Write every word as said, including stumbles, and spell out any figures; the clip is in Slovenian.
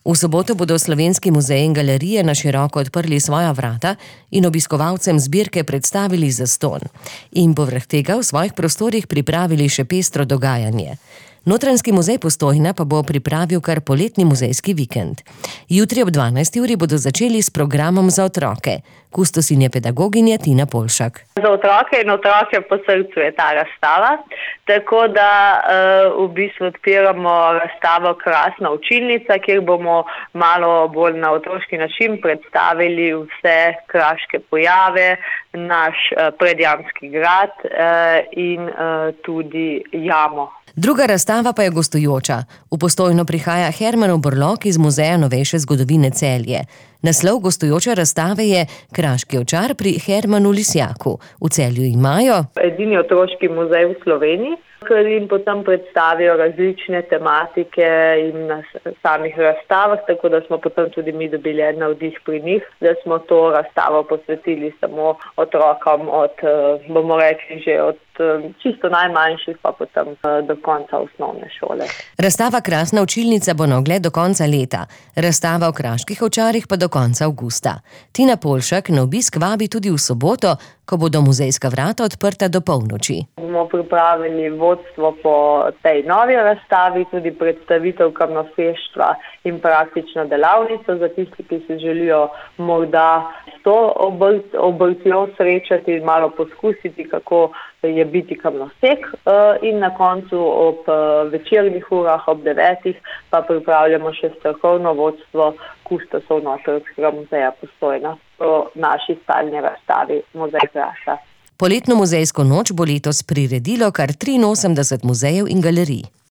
V soboto bodo slovenski muzeji in galerije na široko odprli svoja vrata in obiskovalcem zbirke predstavili zastonj. In povrh tega v svojih prostorih pripravili še pestro dogajanje. Notranjski muzej Postojna pa bo pripravil kar poletni muzejski vikend. Jutri ob dvanajsti uri bodo začeli s programom za otroke. Kustosinja pedagoginja Tina Polšak. Za otroke in otroke po srcu je ta razstava, tako da uh, v bistvu odpiramo razstavo Krasna učilnica, kjer bomo malo bolj na otroški način predstavili vse kraške pojave, naš uh, predjamski grad uh, in uh, tudi jamo. Druga razstava pa je gostujoča. V Postojno prihaja Hermanov Borlog iz Muzeja novejše zgodovine Celje. Naslov gostujoče razstave je Kraški ovčar pri Hermanu Lisjaku. V Celju imajo edini otroški muzej v Sloveniji, ker jim potem predstavijo različne tematike in na samih razstavah, tako da smo potem tudi mi dobili en navdih pri njih, da smo to razstavo posvetili samo otrokom od, bomo rekli, že od čisto najmanjših pa potem do konca osnovne šole. Razstava Krasna učilnica bo na ogled do konca leta, razstava o kraških ovčarjih pa do konca avgusta. Tina Polšak na obisk vabi tudi v soboto, ko bodo muzejska vrata odprta do polnoči. Bomo pripravili vodstvo po tej novi razstavi, tudi predstavitev kamnofeštva in praktično delavnico za tisti, ki se želijo morda s to obrt, obrtjo srečati in malo poskusiti, kako je biti kamnosek, in na koncu ob večernih urah ob devetih pa pripravljamo še strokovno vodstvo kustosov Notranjskega muzeja Postojna o naši stalni razstavi Muzej Kraša. Poletno muzejsko noč bo letos priredilo kar triinosemdeset muzejev in galerij.